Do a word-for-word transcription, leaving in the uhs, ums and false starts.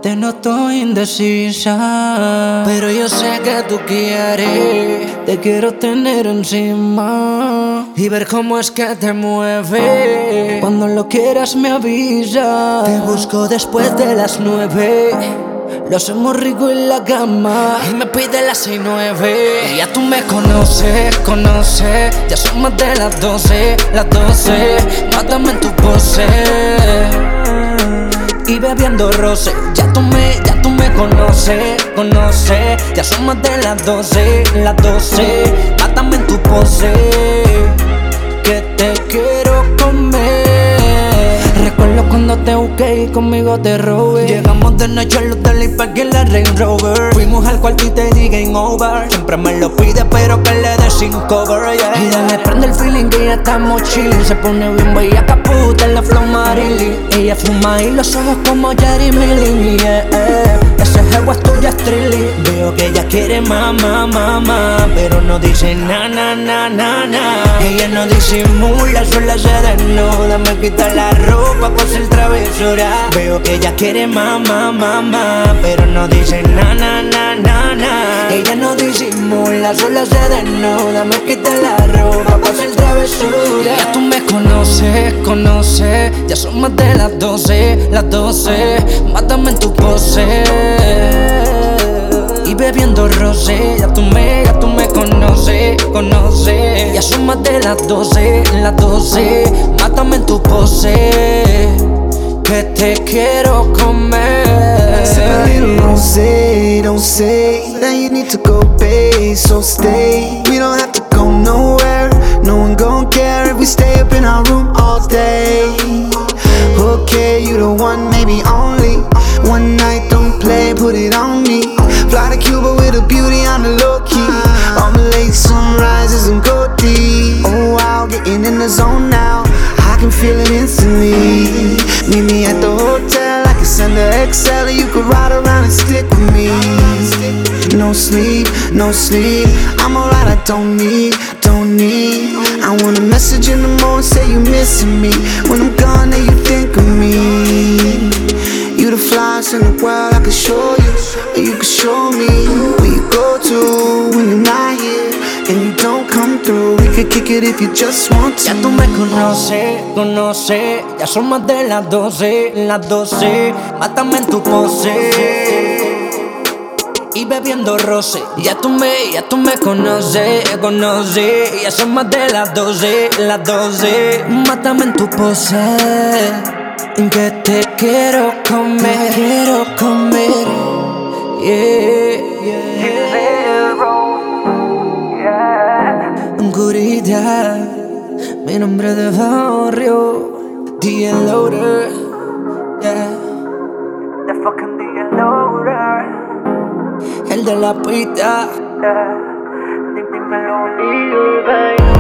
Te noto indecisa, pero yo sé que tú quieres. Te quiero tener encima y ver cómo es que te mueve. Cuando lo quieras me avisa. Te busco después de las nueve. Lo hacemos rico en la cama y me pide las seis nueve. Y ya tú me conoces, conoces. Ya son más de las doce, las doce. Mátame en tu pose y bebiendo roce. Ya tú me, ya tú me conoces, conoces. Ya son más de las doce, las doce. Mátame en tu pose, que te quiero comer. Recuerdo cuando te busqué y conmigo te robé. Llegamos de noche al hotel y pagué la Range Rover. Fuimos al cuarto y te di game over. Siempre me lo pide pero que le dé sin cover, yeah. Y dale, prende el feeling que ya estamos chilling. Se pone bien bellaca puta en la flow Marilyn. Ella fuma y los ojos como Jeremy Lin, yeah, yeah. Ese jevo es tuya, es Trilly. Veo que ella quiere mamá, mamá, pero no dice na, na, na, na, na. Ella no disimula, sola se desnuda. Me quita la ropa por ser travesura. Veo que ella quiere mamá, mamá, pero no dice na, na, na, na, na. Ella no disimula, sola se desnuda. Me quita la ropa por ser travesura. Ya tú me conoces, conoces. Ya son más de las doce, las doce. Mátame en tu pose y bebiendo roce. Ya tú me, ya tú me conoces, conoces. Ya son más de las doce, las doce. Mátame en tu pose, que te quiero comer. Sip a little rosé, don't say that you need to go, babe, so stay. We don't have to go nowhere, no one gon' care if we stay up in our room all day. Okay, you the one, maybe only one night, don't play, put it on me. Fly to Cuba with a beauty on the low key. On the late sunrises and go deep. Oh wow, getting in the zone now, I can feel it instantly. Meet me at the hotel, I can send the X L and you could ride around and stick with me. No sleep, no sleep, I'm alright, I don't need, don't need. I want a message in the morning, say you missing me. When I'm gone, then you think of me. You the flyest in the world, I can show you, and you can show me where you go to when you're not here, and you don't come through. We could kick it if you just want to. Ya tú me conoces, conoces. Ya son más de las doce, las doce. Mátame en tu pose y bebiendo roce. Ya tú me, ya tú me conoces, conoces. Ya son más de las doce, las doce. Mátame en tu pose, que te quiero comer, te quiero comer, yeah, yeah. Gurida, mi nombre de barrio, D N Loader, yeah. The fucking D N Loader, el de la pista, yeah. Dímelo, baby.